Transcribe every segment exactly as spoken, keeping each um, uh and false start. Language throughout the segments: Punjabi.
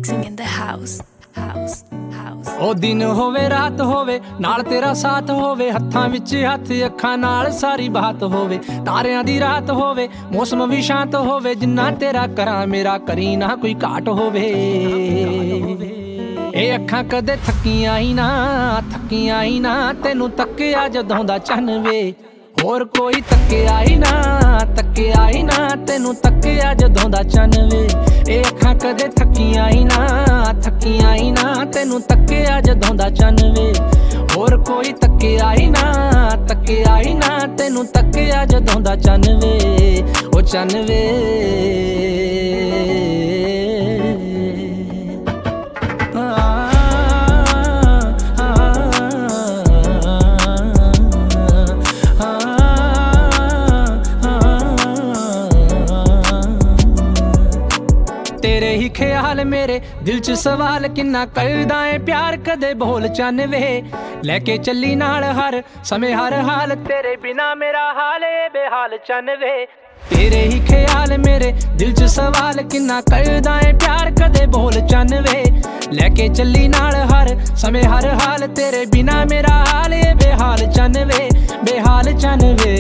Mixing in the house, house, house. ਉਹ ਦਿਨ ਹੋਵੇ ਰਾਤ ਹੋਵੇ ਨਾਲ ਤੇਰਾ ਸਾਥ ਹੋਵੇ, ਹੱਥਾਂ ਵਿੱਚ ਹੱਥ ਅੱਖਾਂ ਨਾਲ ਸਾਰੀ ਬਾਤ ਹੋਵੇ, ਤਾਰਿਆਂ ਦੀ ਰਾਤ ਹੋਵੇ ਮੌਸਮ ਵੀ ਸ਼ਾਂਤ ਹੋਵੇ, ਜਿੰਨਾ ਤੇਰਾ ਕਰਾਂ ਮੇਰਾ ਕਰੀ ਨਾ ਕੋਈ ਘਾਟ ਹੋਵੇ। ਇਹ ਅੱਖਾਂ ਕਦੇ ਥੱਕੀਆਂ ਹੀ ਨਾ ਥੱਕੀਆਂ ਹੀ ਨਾ ਤੈਨੂੰ ਤੱਕਿਆ ਜਦੋਂ ਦਾ ਚੰਨ ਵੇ, ਹੋਰ ਕੋਈ ਤੱਕਿਆ ਹੀ ਨਾ ਤੱਕਿਆ ਹੀ ਨਾ ਤੈਨੂੰ ਤੱਕਿਆ ਜਦੋਂ ਦਾ ਚੰਨ ਵੇ। ਇਹ ਅੱਖਾਂ ਕਦੇ ਥੱਕੀਆਂ ਹੀ ਨਾ ਥੱਕੀਆਂ ਹੀ ਨਾ ਤੈਨੂੰ ਤੱਕਿਆ ਜਦੋਂ ਦਾ ਚੰਨ ਵੇ, ਹੋਰ ਕੋਈ ਤੱਕਿਆ ਹੀ ਨਾ ਤੱਕਿਆ ਹੀ ਨਾ ਤੈਨੂੰ ਤੱਕਿਆ ਜਦੋਂ ਦਾ ਚੰਨ ਵੇ, ਉਹ ਚੰਨ ਵੇ। तेरे ही ख्याल मेरे दिल च सवाल किन्ना करदा ऐ प्यार कदे बोल चन वे, लेके चली नाल हर समय हर हाल तेरे बिना मेरा हाल ए बेहाल चन वे। तेरे ही ख्याल मेरे दिल च सवाल किन्ना करदा ऐ प्यार कदे बोल चन वे, लेके चली नाल हर समय हर हाल तेरे बिना मेरा हाल ए बेहाल चन वे बेहाल चन वे।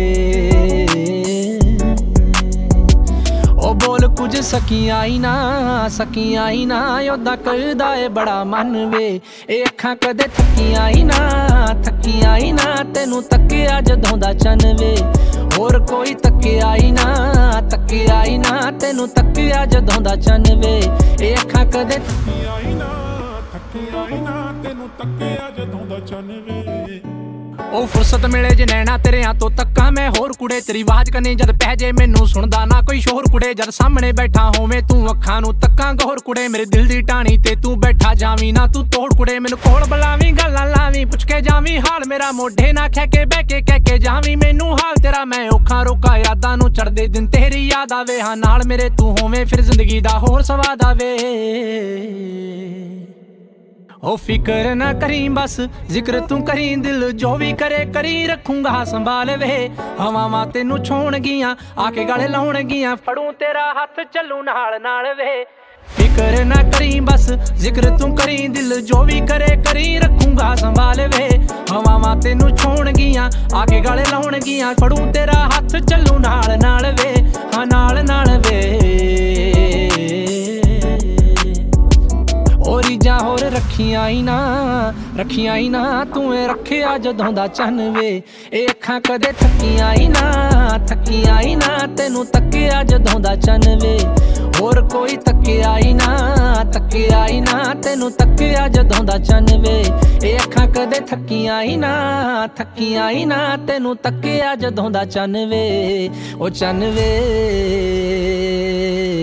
ਉਹ ਬੋਲ ਕੁਝ ਸਕੀਆਂ ਹੀ ਨਾ ਸਕੀਆਂ ਹੀ ਨਾ ਉਹਦਾ ਕਰਦਾ ਏ ਬੜਾ ਮਨ ਵੇ। ਇਹ ਅੱਖਾਂ ਕਦੇ ਥੱਕੀਆਂ ਹੀ ਨਾ ਥੱਕੀਆਂ ਹੀ ਨਾ ਤੈਨੂੰ ਤੱਕਿਆ ਜਦੋਂ ਦਾ ਚੰਨ ਵੇ, ਹੋਰ ਕੋਈ ਤੱਕਿਆ ਹੀ ਨਾ ਤੱਕਿਆ ਹੀ ਨਾ ਤੈਨੂੰ ਤੱਕਿਆ ਜਦੋਂ ਦਾ ਚੰਨ ਵੇ। ਇਹ ਅੱਖਾਂ ਕਦੇ ਥੱਕੀਆਂ ਹੀ ਨਾ ਥੱਕੀਆਂ ਹੀ ਨਾ ਤੈਨੂੰ ਤੱਕਿਆ ਜਦੋਂ ਦਾ ਚੰਨ ਵੇ। ਉਹ ਫੁਰਸਤ ਮਿਲੇ ਜੇ ਨੈਣਾ ਤੇਰਿਆਂ ਤੋਂ ਤੱਕਾਂ ਮੈਂ, ਹੋਰ ਕੁੜੇ ਤੇਰੀ ਆਵਾਜ਼ ਕਨੇ ਜਦ ਪੈ ਜੇ ਮੈਨੂੰ ਸੁਣਦਾ ਨਾ ਕੋਈ ਸ਼ੋਰ ਕੁੜੇ, ਜਦ ਸਾਹਮਣੇ ਬੈਠਾ ਹੋਵੇਂ ਤੂੰ ਅੱਖਾਂ ਨੂੰ ਤੱਕਾਂ ਗੌਰ ਕੁੜੇ, ਮੇਰੇ ਦਿਲ ਦੀ ਟਾਣੀ ਤੇ ਤੂੰ ਬੈਠਾ ਜਾਵੀਂ ਨਾ ਤੂੰ ਤੋੜ ਕੁੜੇ, ਮੈਨੂੰ ਕੋਲ ਬੁਲਾਵੀਂ ਗੱਲਾਂ ਲਾਵੀਂ ਪੁੱਛ ਕੇ ਜਾਵੀਂ ਹਾਲ ਮੇਰਾ, ਮੋਢੇ ਨਾ ਖਹਿ ਕੇ ਬਹਿ ਕੇ ਕਹਿ ਕੇ ਜਾਵੀਂ ਮੈਨੂੰ ਹਾਲ ਤੇਰਾ। ਮੈਂ ਔਖਾ ਰੋਕਾ ਯਾਦਾਂ ਨੂੰ ਚੜਦੇ ਦਿਨ ਤੇਰੀ ਯਾਦ ਆਵੇ, ਹਾਂ ਨਾਲ ਮੇਰੇ ਤੂੰ ਹੋਵੇਂ ਫਿਰ ਜ਼ਿੰਦਗੀ ਦਾ ਹੋਰ ਸਵਾਦ ਆਵੇ। ओ फिक्र ना करी बस जिक्र तू करी दिल जो भी करे करी रखूंगा संभाल वे। हवावां तेनू छोड़ गियां आके गले लाउण गियां फड़ूं तेरा हथ चलू नाल नाल वे। फिक्र ना करी बस जिक्र तू करी दिल जो भी करे करी रखूंगा संभाल वे। हवावां तेनू छोड़ गियां आके गले लाउण गियां फड़ूं तेरा हथ चलू नाल नाल वे, हाँ नाल नाल वे। ਰੀਜਾਂ ਹੋਰ ਰੱਖੀਆਂ ਹੀ ਨਾ ਰੱਖੀਆਂ ਹੀ ਨਾ ਤੂੰ ਏ ਰੱਖਿਆ ਜਦੋਂ ਦਾ ਚੰਨ ਵੇ। ਇਹ ਅੱਖਾਂ ਕਦੇ ਥੱਕੀਆਂ ਹੀ ਨਾ ਥੱਕੀਆਂ ਹੀ ਨਾ ਤੈਨੂੰ ਤੱਕਿਆ ਜਦੋਂ ਦਾ ਚੰਨ ਵੇ, ਹੋਰ ਕੋਈ ਤੱਕਿਆ ਹੀ ਨਾ ਤੱਕਿਆ ਹੀ ਨਾ ਤੈਨੂੰ ਤੱਕਿਆ ਜਦੋਂ ਦਾ ਚੰਨ ਵੇ। ਇਹ ਅੱਖਾਂ ਕਦੇ ਥੱਕੀਆਂ ਹੀ ਨਾ ਥੱਕੀਆਂ ਹੀ ਨਾ ਤੈਨੂੰ ਤੱਕਿਆ ਜਦੋਂ ਦਾ ਚੰਨ ਵੇ, ਉਹ ਚੰਨ ਵੇ।